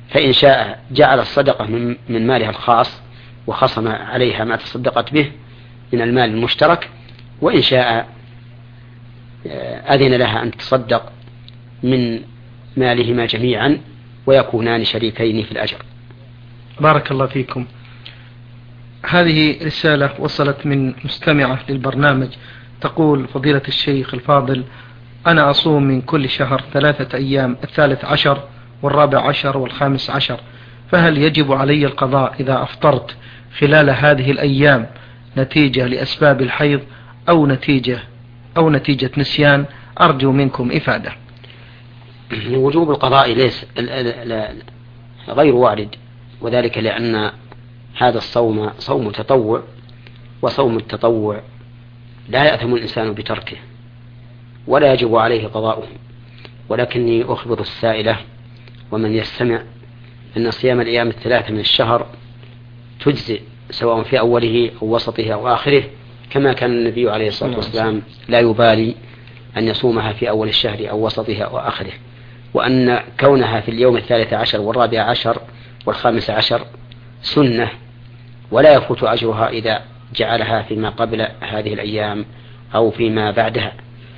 فإن شاء جعل الصدقة من مالها الخاص وخصم عليها ما تصدقت به من المال المشترك، وإن شاء أذن لها أن تصدق من مالهما جميعا ويكونان شريكين في الأجر. بارك الله فيكم. هذه رسالة وصلت من مستمعة للبرنامج تقول: فضيلة الشيخ الفاضل، أنا أصوم من كل شهر 3 أيام، 13 و14 و15، فهل يجب علي القضاء إذا أفطرت خلال هذه الأيام نتيجة لأسباب الحيض أو نتيجة نسيان؟ أرجو منكم إفادة. وجوب القضاء ليس غير وارد، وذلك لأن هذا الصوم صوم تطوع، وصوم التطوع لا يأثم الإنسان بتركه ولا يجب عليه قضاؤه. ولكني أخبر السائلة ومن يستمع أن صيام الأيام 3 من الشهر تجزئ سواء في أوله أو وسطه أو آخره، كما كان النبي عليه الصلاة والسلام لا يبالي أن يصومها في أول الشهر أو وسطه أو آخره، وأن كونها في اليوم 13 و14 و15 سنة ولا يفوت أجرها إذا جعلها فيما قبل هذه الأيام أو فيما بعدها.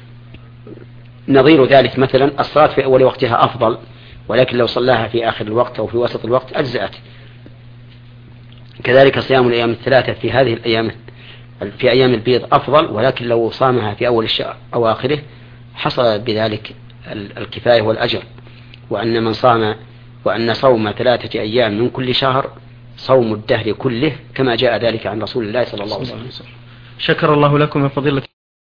نظير ذلك مثلا الصلاة في أول وقتها أفضل، ولكن لو صلاها في آخر الوقت أو في وسط الوقت أجزأت. كذلك صيام الأيام 3 في هذه الأيام في أيام البيض أفضل، ولكن لو صامها في أول الشهر أو آخره حصل بذلك الكفاية والأجر. وأن صوم 3 أيام من كل شهر صوم الدهر كله، كما جاء ذلك عن رسول الله صلى الله عليه وسلم. شكر الله لكم يا فضيلة